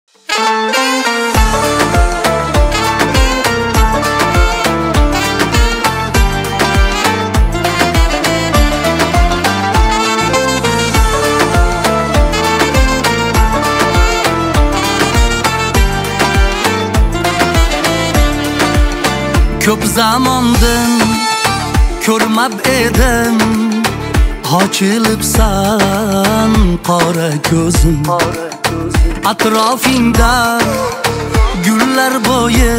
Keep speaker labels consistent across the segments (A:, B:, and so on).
A: Ko'p zamondan ko'rmab edim, ochilibsan qora ko'zim. Atrofingda gullar bo'yi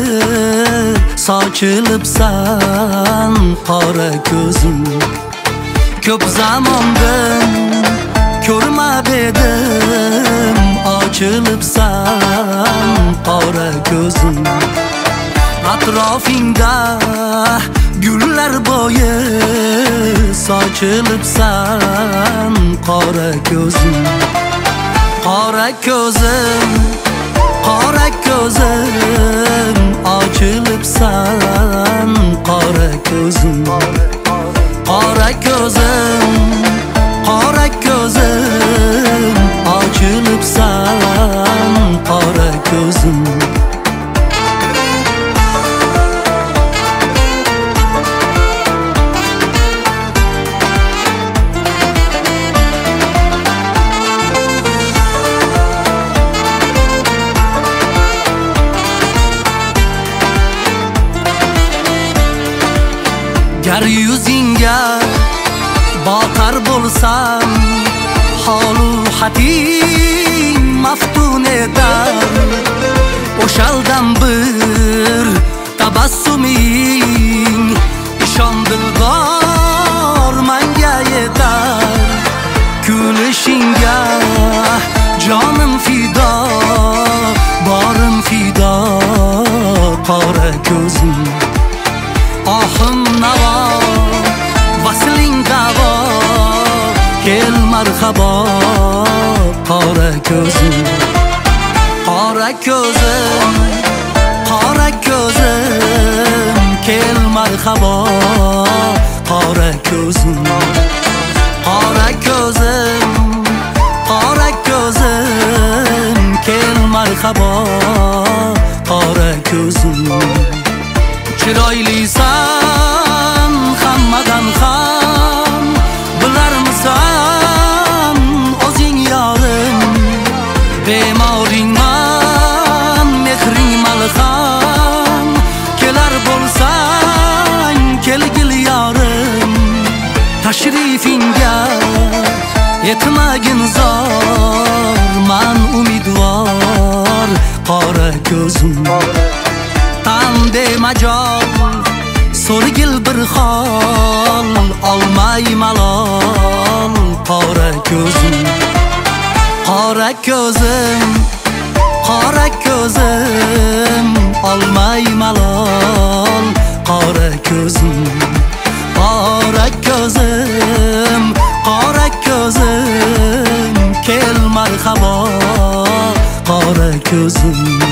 A: sochilibsan qora ko'zim. Ko'p zamondan ko'rmab edim, ochilibsan qora ko'zim. Atrofingda gullar bo'yi sochilibsan qora ko'zim. Qora ko'zim, qora ko'zim, ochilibsan qora ko'zim. Qora ko'zim, qora ko'zim, ochilibsan qora ko'zim. Gar yuzingga boqar bo'lsam, holu hating maftun etar. O'shaldan bir tabassuming ishon dildor manga yetar. Kulishingga jonim fido, borim fido qora ko'zim. Ahım navo, vasling davo, kel marhabo qora ko'zim. Qora ko'zim, qora ko'zim, kel marhabo qora ko'zim. Qora ko'zim, qora ko'zim, kel marhabo qora ko'zim. Chiroylisan hammadan ham, bilarmisan o'zing yorim. Bemoringman, mehring malham, kelar bo'lsang kelgil yorim. Tashrifingga yetmagin zor, man umidvor qora ko'zim. Tande majol, so'rgil bir hol, olmay malol qora ko'zim. Qora ko'zim, qora ko'zim, olmay malol qora ko'zim. Qora ko'zim, qora ko'zim, kel marhabo qora ko'zim.